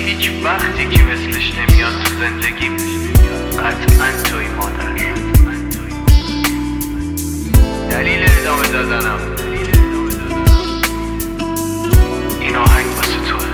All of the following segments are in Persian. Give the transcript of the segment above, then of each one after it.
هیچ وقتی که مثلش نمیاد تو زندگیم قطعا توی مادر. دلیل ادامه دادنم این آهنگ واسه توه.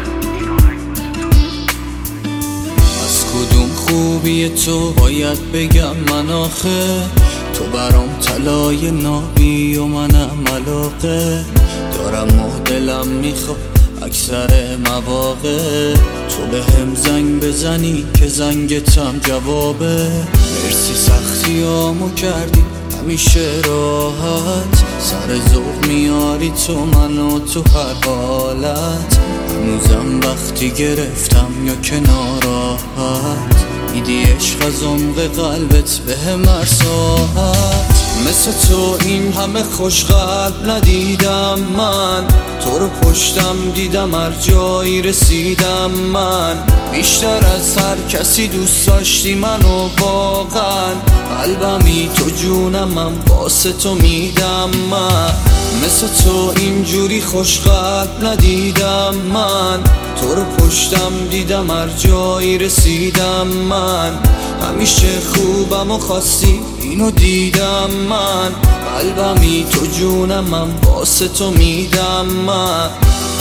از کدوم خوبی تو باید بگم من آخه؟ تو برام طلای نابی و منم علاقه دارم و دلم میخواد اکثر مواقع تو به هم زنگ بزنی که زنگتم جوابه. مرسی سختیامو کردی همیشه راحت، سر ذوق میاری تو منو تو هر حالت. هنوزم وقتی گرفتم یا که ناراحت دیدی عشق از عمق قلبت به هم هر ساعت. مثل تو این همه خوش قلب ندیدم من، تو رو پشتم دیدم هر جایی رسیدم من. بیشتر از هر کسی دوست داشتی منو واقعا، قلبمی تو جونمم واسه تو میدم من. مثل تو اینجوری خوش قلب ندیدم من، تو رو پشتم دیدم هر جایی رسیدم من. همیشه خوبم و خواستی اینو دیدم من، قلبمی تو جونمم واسه تو میدم من.